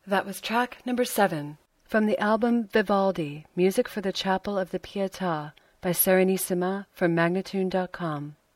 That was track number 7 from the album Vivaldi, Music for the Chapel of the Pietà by Serenissima from Magnatune.com.